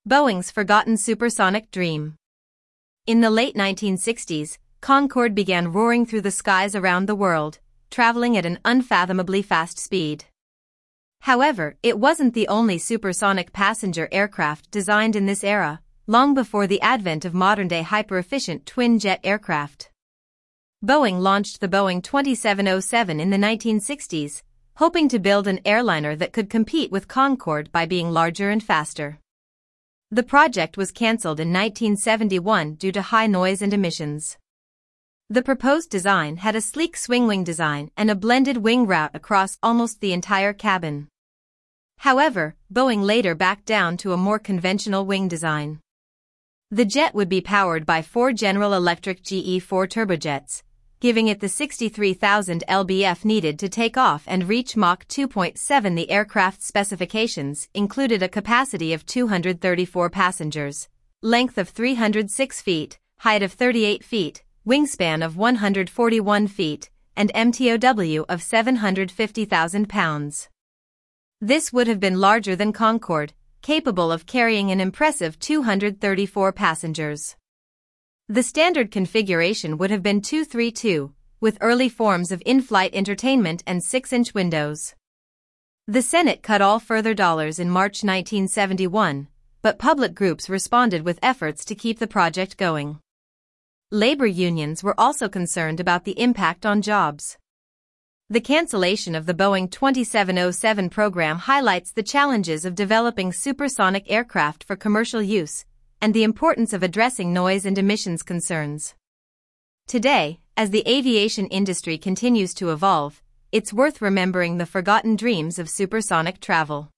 Boeing's forgotten supersonic dream. In the late 1960s, Concorde began roaring through the skies around the world, traveling at an unfathomably fast speed. However, it wasn't the only supersonic passenger aircraft designed in this era, long before the advent of modern-day hyper-efficient twin-jet aircraft. Boeing launched the Boeing 2707 in the 1960s, hoping to build an airliner that could compete with Concorde by being larger and faster. The project was cancelled in 1971 due to high noise and emissions. The proposed design had a sleek swing-wing design and a blended wing route across almost the entire cabin. However, Boeing later backed down to a more conventional wing design. The jet would be powered by 4 General Electric GE4 turbojets, giving it the 63,000 lbf needed to take off and reach Mach 2.7. The aircraft's specifications included a capacity of 234 passengers, length of 306 feet, height of 38 feet, wingspan of 141 feet, and MTOW of 750,000 pounds. This would have been larger than Concorde, capable of carrying an impressive 234 passengers. The standard configuration would have been 232, with early forms of in-flight entertainment and 6-inch windows. The Senate cut all further dollars in March 1971, but public groups responded with efforts to keep the project going. Labor unions were also concerned about the impact on jobs. The cancellation of the Boeing 2707 program highlights the challenges of developing supersonic aircraft for commercial use, and the importance of addressing noise and emissions concerns. Today, as the aviation industry continues to evolve, it's worth remembering the forgotten dreams of supersonic travel.